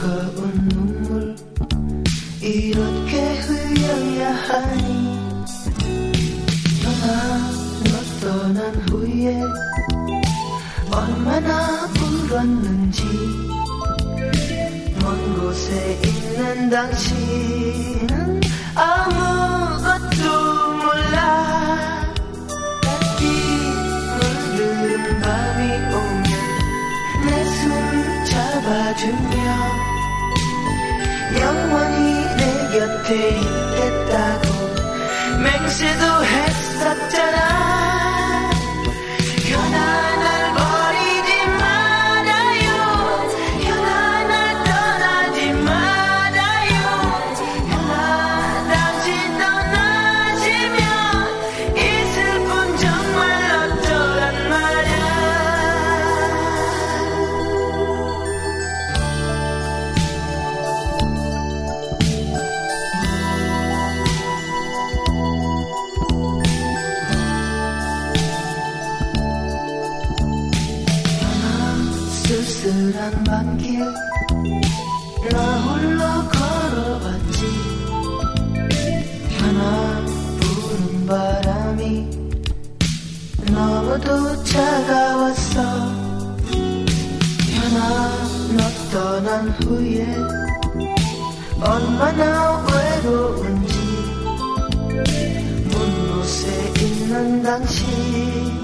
뜨거운 눈물 이렇게 흘려야 하니 현아 너 떠난 후에 얼마나 울었는지 먼 곳에 있는 당신은 아무것도 몰라. 햇빛 물든 밤이 오면 내 손 잡아주며 영원히 내 곁에 있겠다고 맹세도 했었잖아. 현아 날 버리지 말아요. 현아 날 떠나지 말아요. 현아 당신 떠나시면 이 슬픔 정말 어쩌란 말야. 쓸쓸한 밤길 나 홀로 걸어왔지. 현아 부는 바람이 너무도 차가웠어. 현아 너 떠난 후에 얼마나 외로운지 먼 곳에 있는 당신